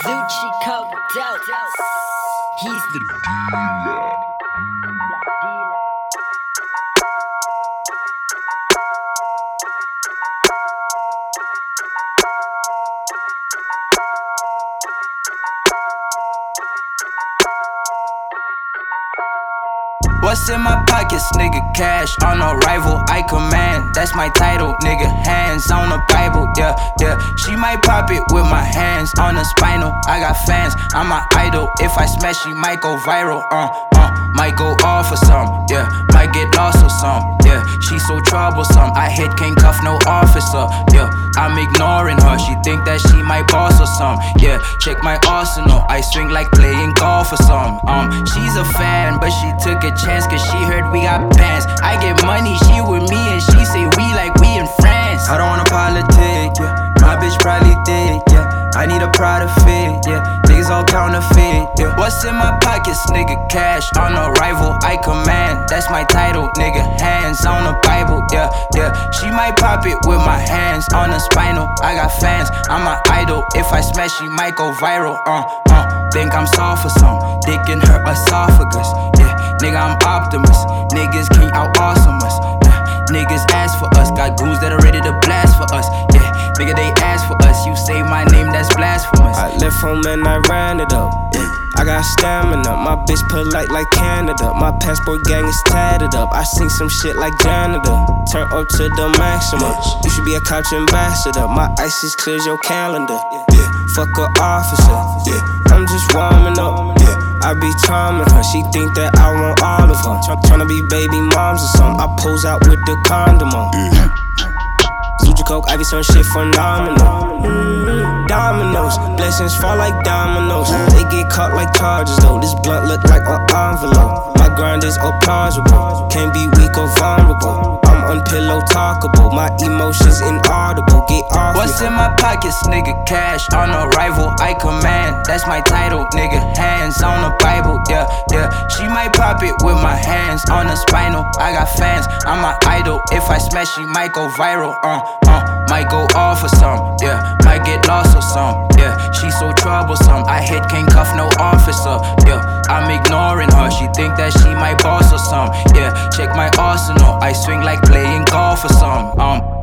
Zucci coked out. He's the dealer. What's in my pockets, nigga? Cash on arrival, I command. That's my title, nigga. Hands on the Bible, yeah, yeah. She might pop it with my hands on the spinal. I got fans, I'm my idol. If I smash, she might go viral, might go off or some, yeah. Might get lost or some, yeah. She so troublesome, I hit can't cuff no officer, yeah. I'm ignoring her, she think that she might boss or some, yeah. Check my arsenal, I swing like playing golf or some, she's a fan, but she took a chance cause she heard we got bands. I get money, she with me and she say we like we in France. I don't wanna politic, yeah. My bitch probably thick, yeah. I need a Prada fit, yeah. Niggas all counterfeit, yeah. What's in my pockets, nigga? Cash on arrival, I command. That's my title, nigga. Hands on the Bible, yeah, yeah. She might pop it with my hands on the spinal. I got fans, I'm my idol. If I smash, she might go viral, Think I'm soft for some, dick in her esophagus, yeah. Nigga, I'm optimist. Niggas can't out awesome us, niggas ask for us, got goons that are ready to blast for us, yeah. Nigga, they ask for us, you say my name, that's blasphemous. I left home and I ran it up, yeah. I got stamina, my bitch polite like Canada. My passport gang is tatted up, I sing some shit like janitor. Turn up to the maximum, you should be a couch ambassador. My ISIS clears your calendar, yeah. Fuck a officer, yeah. I'm just warming up, yeah. I be charming her, she think that I want all of her. Tryna be baby moms or something, I pose out with the condom on. Zucci coke, I be some shit phenomenal. Dominoes, blessings fall like dominoes. They get caught like charges though, this blunt look like an envelope. My grind is plausible, can't be weak or vulnerable. I'm unpillow talkable, my emotions inaudible. Get off. What's in my pockets, nigga? Cash on arrival, I command. That's my title, nigga. Hands on the Bible, yeah, yeah. She might pop it with my hands on the spinal. I got fans, I'm my idol. If I smash, she might go viral, might go off or some, yeah. Might get lost or some, yeah. She so troublesome, I hit can't cuff no officer, yeah. I'm ignoring her, she think that she might boss or some, yeah. Check my arsenal, I swing like playing golf or some,